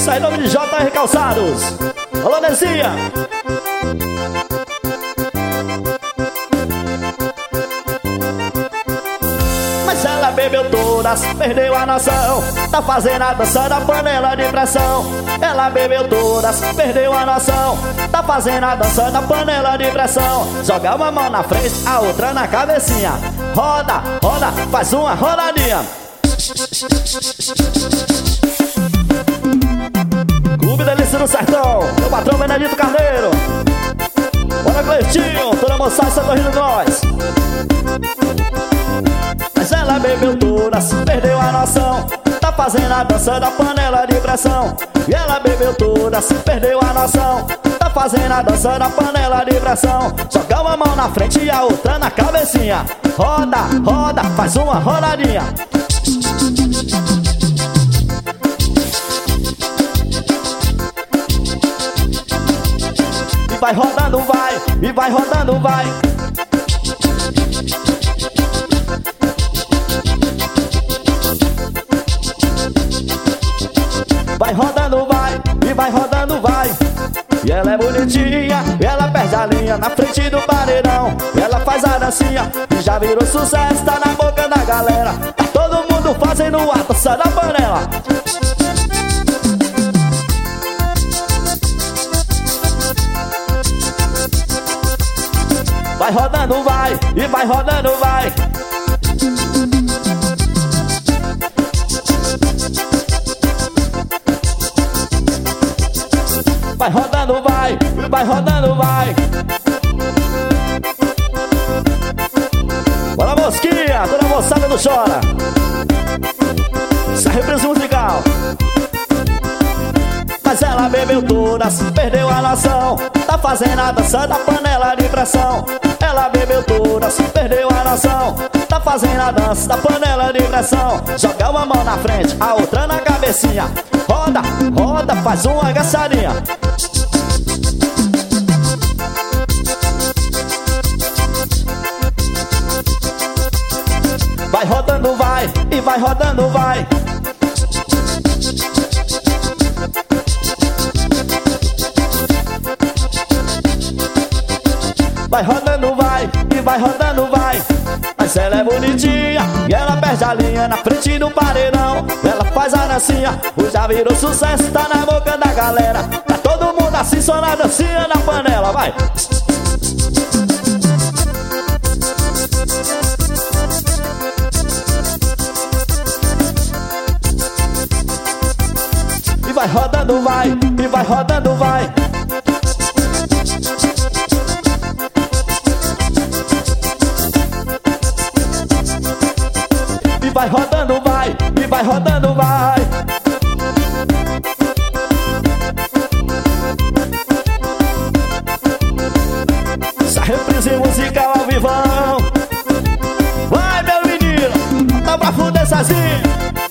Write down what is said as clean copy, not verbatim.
Sai em nome de JR Calçados. Alô, Nezinha. Mas ela bebeu todas, perdeu a noção. Tá fazendo a dança da panela de pressão. Ela bebeu todas, perdeu a noção. Tá fazendo a dança da panela de pressão. Joga uma mão na frente, a outra na cabecinha. Roda, roda, faz uma rodadinha. Clube Delícia do Sertão, meu patrão Benedito Carneiro. Bora, Cleitinho, toda moçada, Santo Rio de Nós. Mas ela bebeu todas, perdeu a noção. Tá fazendo a dança da panela de pressão. E ela bebeu todas, perdeu a noção. Tá fazendo a dança da panela de pressão. Joga uma mão na frente e a outra na cabecinha. Roda, roda, faz uma rodadinha. E vai rodando, vai, e vai rodando, vai. Vai rodando, vai, e vai rodando, vai. E ela é bonitinha, e ela perde a linha na frente do paredão. E ela faz a dancinha, e já virou sucesso, tá na boca da galera. Tá todo mundo fazendo a dança da panela. Vai rodando, vai, e vai rodando, vai. Vai rodando, vai, e vai rodando, vai. Bora, Mosquinha, toda moçada não chora. Essa é a reprise musical. Mas ela bebeu todas, perdeu a noção. Tá fazendo a dança da panela de pressão. Ela bebeu todas, perdeu a noção. Tá fazendo a dança da panela de pressão. Joga uma mão na frente, a outra na cabecinha. Roda, roda, faz uma agaçadinha. Vai rodando, vai, e vai rodando, vai. Vai rodando, vai, e vai rodando, vai. Mas ela é bonitinha, e ela perde a linha na frente do paredão. Ela faz a dancinha, o já virou sucesso, tá na boca da galera. Tá todo mundo assim, só na dancinha na panela, vai. E vai rodando, vai, e vai rodando, vai. E vai rodando, vai, e vai rodando, vai. Essa reprise musical ao vivão. Vai, meu menino, dá pra fuder sozinho.